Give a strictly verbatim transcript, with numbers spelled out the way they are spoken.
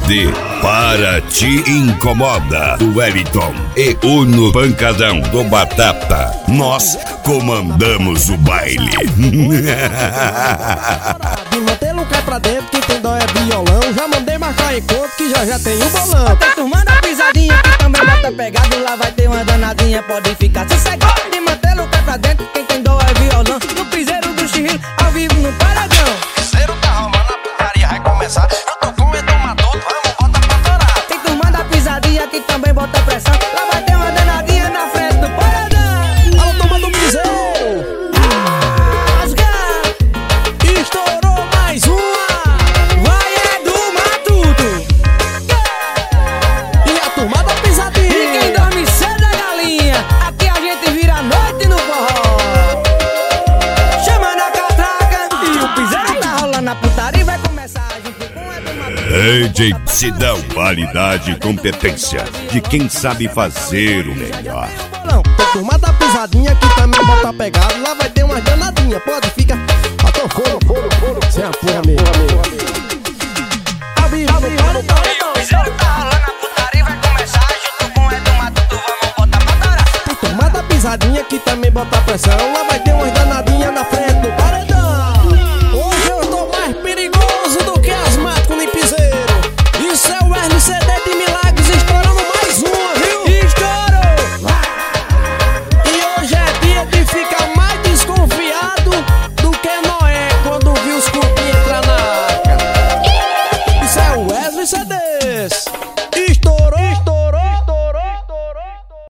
de Para Te Incomoda, do Wellington e Uno Pancadão do Batata. Nós comandamos o baile. De mantê-lo cai pra dentro, quem tem dó é violão. Já mandei marcar encontro que já já tem o bolão. Tem turma da pisadinha que também bota pegado. Lá vai ter uma danadinha, pode ficar sossegado. De mantê-lo cai pra dentro, quem tem dó é violão. No piseiro do Chirril, ao vivo no paredão. O piseiro tá rolando, a putaria vai começar. Eu tô com medo, matuto, vamos, bota pra torar. Tem turma da pisadinha que também bota pressão. Lá vai ter uma danadinha na frente do paredão. Alô, turma do piseiro, Rasga, estourou mais uma. vai é do matuto. E a turma da E pisadinha. quem dorme cedo é galinha. Aqui a gente vira a noite no forró. Chama na catraca e o piseiro tá rolando. A putaria vai começar. A gente com é do matuto. Edicção, qualidade e competência de quem sabe fazer o melhor. Tem turma da pisadinha que também bota pegado. Lá vai ter umas danadinhas, pode ficar. Até foro, foro, foro. Sem a porra mesmo. Ao vivo, ao vivo, ao vivo. O piseiro tá rolando, a putaria vai começar. Junto com é do matuto, vamos, bota pra torar. Tem turma da pisadinha que também bota pressão. Lá vai ter umas danadinhas na frente do paredão. Hoje eu tô mais perigoso do que asmático nem piseiro. Isso é o R C D de Milagres estourando mais uma, viu? Estourou! E hoje é dia de ficar mais desconfiado do que Noé quando viu os cupim entrar na arca. Isso é o Wesley C D.